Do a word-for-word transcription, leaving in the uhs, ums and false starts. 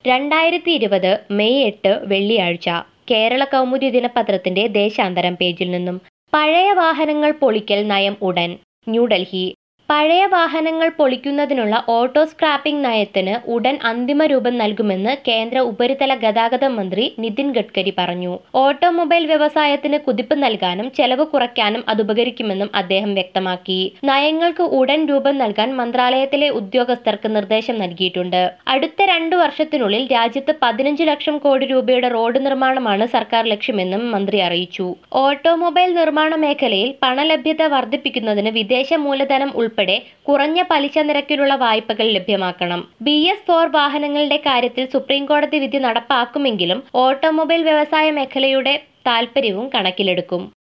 രണ്ടായിരത്തി ഇരുപത് മെയ് എട്ട് വെള്ളിയാഴ്ച കേരള കൗമുദി ദിനപത്രത്തിന്റെ ദേശാന്തരം പേജിൽ നിന്നും പഴയ വാഹനങ്ങൾ പൊളിക്കൽ നയം ഉടൻ. ന്യൂഡൽഹി: പഴയ വാഹനങ്ങൾ പൊളിക്കുന്നതിനുള്ള ഓട്ടോ സ്ക്രാപ്പിംഗ് നയത്തിന് ഉടൻ അന്തിമ രൂപം നൽകുമെന്ന് കേന്ദ്ര ഉപരിതല ഗതാഗത മന്ത്രി നിതിൻ ഗഡ്കരി പറഞ്ഞു. ഓട്ടോമൊബൈൽ വ്യവസായത്തിന് കുതിപ്പ് നൽകാനും ചെലവ് കുറയ്ക്കാനും അതുപകരിക്കുമെന്നും അദ്ദേഹം വ്യക്തമാക്കി. നയങ്ങൾക്ക് ഉടൻ രൂപം നൽകാൻ മന്ത്രാലയത്തിലെ ഉദ്യോഗസ്ഥർക്ക് നിർദ്ദേശം നൽകിയിട്ടുണ്ട്. അടുത്ത രണ്ടു വർഷത്തിനുള്ളിൽ രാജ്യത്ത് പതിനഞ്ച് ലക്ഷം കോടി രൂപയുടെ റോഡ് നിർമ്മാണമാണ് സർക്കാർ ലക്ഷ്യമെന്നും മന്ത്രി അറിയിച്ചു. ഓട്ടോമൊബൈൽ നിർമ്മാണ മേഖലയിൽ പണലഭ്യത വർദ്ധിപ്പിക്കുന്നതിന് വിദേശ മൂലധനം ഉൾപ്പെടെ കുറഞ്ഞ പലിശ നിരക്കിലുള്ള വായ്പകൾ ലഭ്യമാക്കണം. ബി എസ് ഫോർ വാഹനങ്ങളുടെ കാര്യത്തിൽ സുപ്രീംകോടതി വിധി നടപ്പാക്കുമെങ്കിലും ഓട്ടോമൊബൈൽ വ്യവസായ മേഖലയുടെ താൽപര്യവും കണക്കിലെടുക്കും.